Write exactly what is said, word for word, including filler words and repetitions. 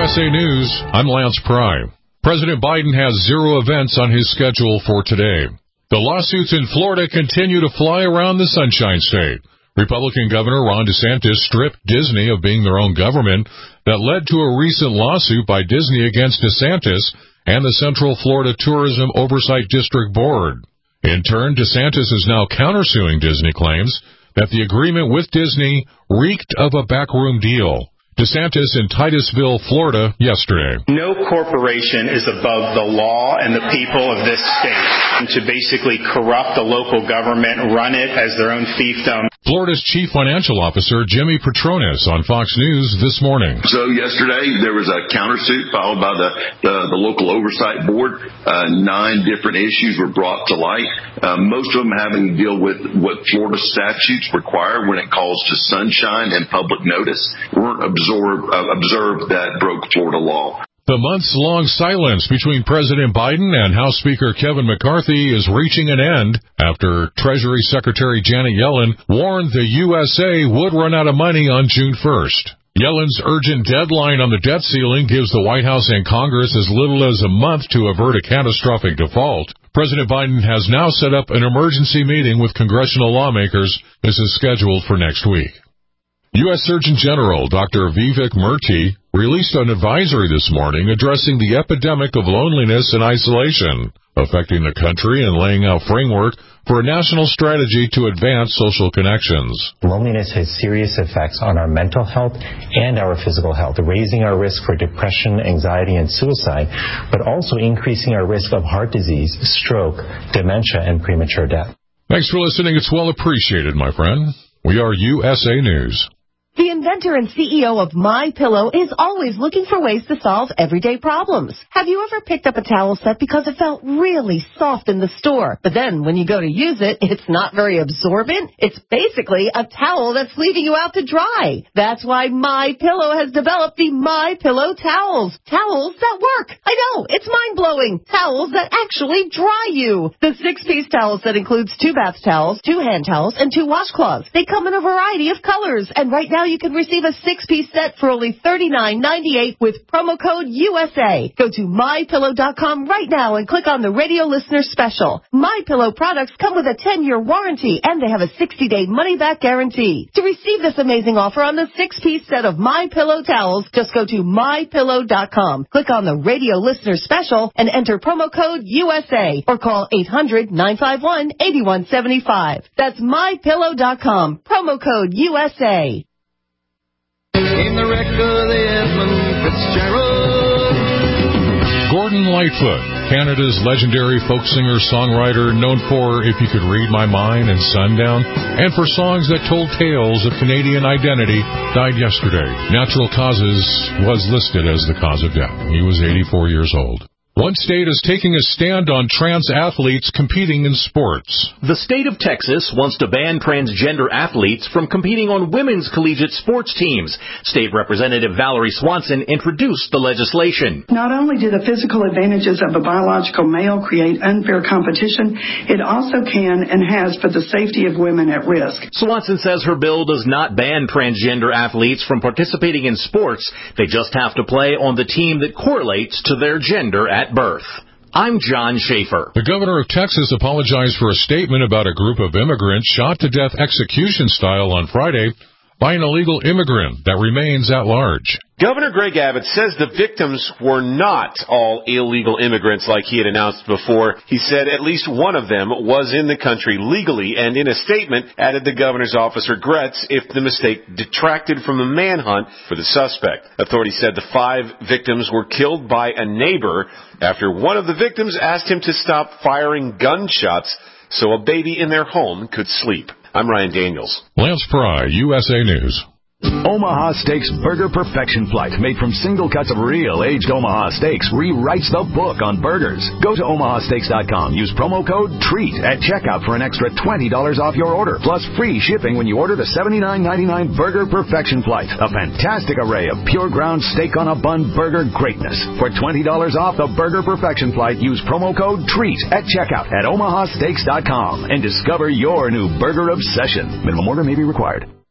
S A News, I'm Lance Pry. President Biden has zero events on his schedule for today. The lawsuits in Florida continue to fly around the Sunshine State. Republican Governor Ron DeSantis stripped Disney of being their own government. That led to a recent lawsuit by Disney against DeSantis and the Central Florida Tourism Oversight District Board. In turn, DeSantis is now countersuing Disney claims that the agreement with Disney reeked of a backroom deal. DeSantis in Titusville, Florida, yesterday. No corporation is above the law and the people of this state. And to basically corrupt the local government, run it as their own fiefdom. Florida's Chief Financial Officer, Jimmy Petronis, on Fox News this morning. So yesterday, there was a countersuit filed by the, the, the local oversight board. Uh, nine different issues were brought to light, uh, most of them having to deal with what Florida statutes require when it calls to sunshine and public notice. Weren't absorb, uh, observed that broke Florida law. The months-long silence between President Biden and House Speaker Kevin McCarthy is reaching an end after Treasury Secretary Janet Yellen warned the U S A would run out of money on June first. Yellen's urgent deadline on the debt ceiling gives the White House and Congress as little as a month to avert a catastrophic default. President Biden has now set up an emergency meeting with congressional lawmakers. This is scheduled for next week. U S Surgeon General Doctor Vivek Murthy released an advisory this morning addressing the epidemic of loneliness and isolation affecting the country and laying out framework for a national strategy to advance social connections. Loneliness has serious effects on our mental health and our physical health, raising our risk for depression, anxiety, and suicide, but also increasing our risk of heart disease, stroke, dementia, and premature death. Thanks for listening. It's well appreciated, my friend. We are U S A News. The inventor and C E O of MyPillow is always looking for ways to solve everyday problems. Have you ever picked up a towel set because it felt really soft in the store, but then when you go to use it, it's not very absorbent? It's basically a towel that's leaving you out to dry. That's why MyPillow has developed the MyPillow towels. Towels that work. I know, it's mind-blowing. Towels that actually dry you. The six-piece towel set includes two bath towels, two hand towels, and two washcloths. They come in a variety of colors, and right now you can receive a six-piece set for only thirty-nine ninety-eight with promo code U S A. Go to my pillow dot com right now and click on the radio listener special. MyPillow products come with a ten-year warranty, and they have a sixty-day money-back guarantee. To receive this amazing offer on the six-piece set of MyPillow towels, just go to my pillow dot com. Click on the radio listener special and enter promo code U S A or call eight hundred nine five one eight one seven five. That's my pillow dot com. Promo code U S A. In the wreck of the Edmund Fitzgerald. Gordon Lightfoot, Canada's legendary folk singer-songwriter known for If You Could Read My Mind and Sundown, and for songs that told tales of Canadian identity, died yesterday. Natural causes was listed as the cause of death. He was eighty-four years old. One state is taking a stand on trans athletes competing in sports. The state of Texas wants to ban transgender athletes from competing on women's collegiate sports teams. State Representative Valerie Swanson introduced the legislation. Not only do the physical advantages of a biological male create unfair competition, it also can and has put the safety of women at risk. Swanson says her bill does not ban transgender athletes from participating in sports. They just have to play on the team that correlates to their gender at birth. I'm John Schaefer. The governor of Texas apologized for a statement about a group of immigrants shot to death execution style on Friday by an illegal immigrant that remains at large. Governor Greg Abbott says the victims were not all illegal immigrants like he had announced before. He said at least one of them was in the country legally, and in a statement added the governor's office regrets if the mistake detracted from the manhunt for the suspect. Authorities said the five victims were killed by a neighbor after one of the victims asked him to stop firing gunshots so a baby in their home could sleep. I'm Ryan Daniels. Lance Pry, U S A News. Omaha Steaks Burger Perfection Flight, made from single cuts of real aged Omaha steaks, rewrites the book on burgers. Go to omaha steaks dot com. Use promo code TREAT at checkout for an extra twenty dollars off your order, plus free shipping when you order the seventy-nine ninety-nine Burger Perfection Flight. A fantastic array of pure ground steak on a bun burger greatness. For twenty dollars off the Burger Perfection Flight, use promo code TREAT at checkout at omaha steaks dot com and discover your new burger obsession. Minimum order may be required.